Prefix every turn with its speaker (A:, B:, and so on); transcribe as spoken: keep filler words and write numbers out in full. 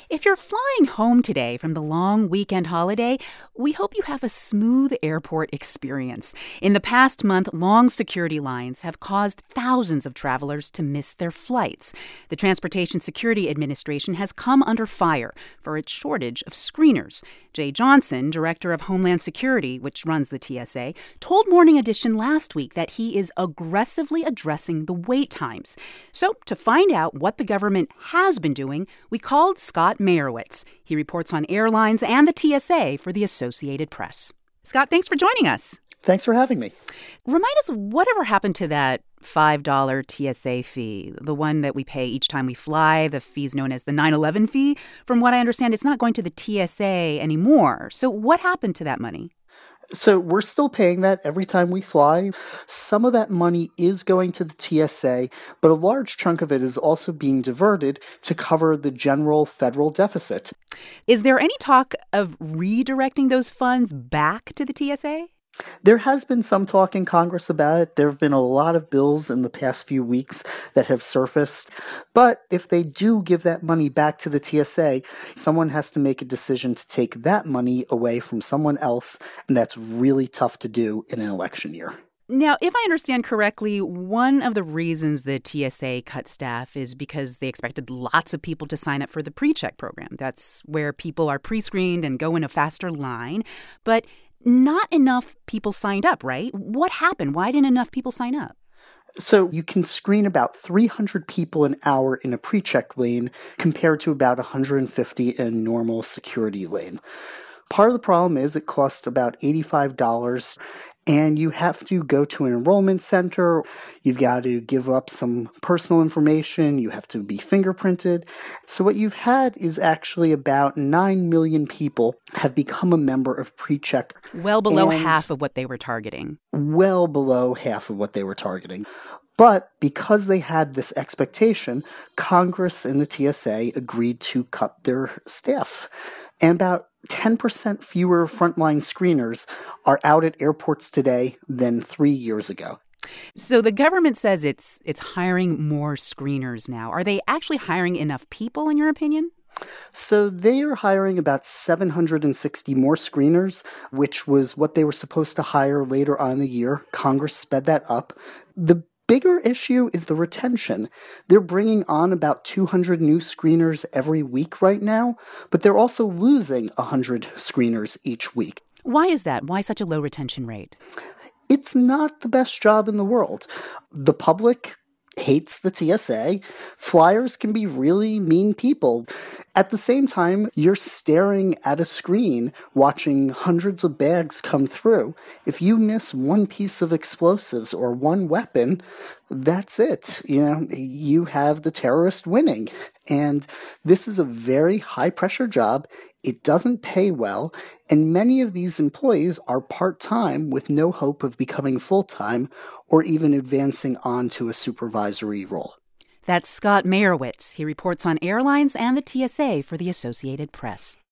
A: If you're flying home today from the long weekend holiday, we hope you have a smooth airport experience. In the past month, long security lines have caused thousands of travelers to miss their flights. The Transportation Security Administration has come under fire for its shortage of screeners. Jay Johnson, Director of Homeland Security, which runs the T S A, told Morning Edition last week that he is aggressively addressing the wait times. So, to find out what the government has been doing, we called Scott Mayerowitz. He reports on airlines and the T S A for the Associated Press. Scott, thanks for joining us.
B: Thanks for having me.
A: Remind us, whatever happened to that five dollars T S A fee, the one that we pay each time we fly, the fee's known as the nine eleven fee? From what I understand, it's not going to the T S A anymore. So what happened to that money?
B: So we're still paying that every time we fly. Some of that money is going to the T S A, but a large chunk of it is also being diverted to cover the general federal deficit.
A: Is there any talk of redirecting those funds back to the T S A?
B: There has been some talk in Congress about it. There have been a lot of bills in the past few weeks that have surfaced. But if they do give that money back to the T S A, someone has to make a decision to take that money away from someone else, and that's really tough to do in an election year.
A: Now, if I understand correctly, one of the reasons the T S A cut staff is because they expected lots of people to sign up for the PreCheck program. That's where people are pre-screened and go in a faster line. But not enough people signed up, right? What happened? Why didn't enough people sign up?
B: So you can screen about three hundred people an hour in a pre-check lane compared to about one hundred fifty in a normal security lane. Part of the problem is it costs about eighty-five dollars, and you have to go to an enrollment center. You've got to give up some personal information. You have to be fingerprinted. So what you've had is actually about nine million people have become a member of PreCheck.
A: Well below half of what they were targeting.
B: Well below half of what they were targeting. But because they had this expectation, Congress and the T S A agreed to cut their staff. And about ten percent fewer frontline screeners are out at airports today than three years ago.
A: So the government says it's it's hiring more screeners now. Are they actually hiring enough people, in your opinion?
B: So they are hiring about seven hundred sixty more screeners, which was what they were supposed to hire later on in the year. Congress sped that up. The bigger issue is the retention. They're bringing on about two hundred new screeners every week right now, but they're also losing one hundred screeners each week.
A: Why is that? Why such a low retention rate?
B: It's not the best job in the world. The public hates the T S A. Flyers can be really mean people. At the same time, you're staring at a screen watching hundreds of bags come through. If you miss one piece of explosives or one weapon, that's it. You know, you have the terrorist winning. And this is a very high-pressure job. It doesn't pay well, and many of these employees are part-time with no hope of becoming full-time or even advancing on to a supervisory role.
A: That's Scott Mayerowitz. He reports on airlines and the T S A for the Associated Press.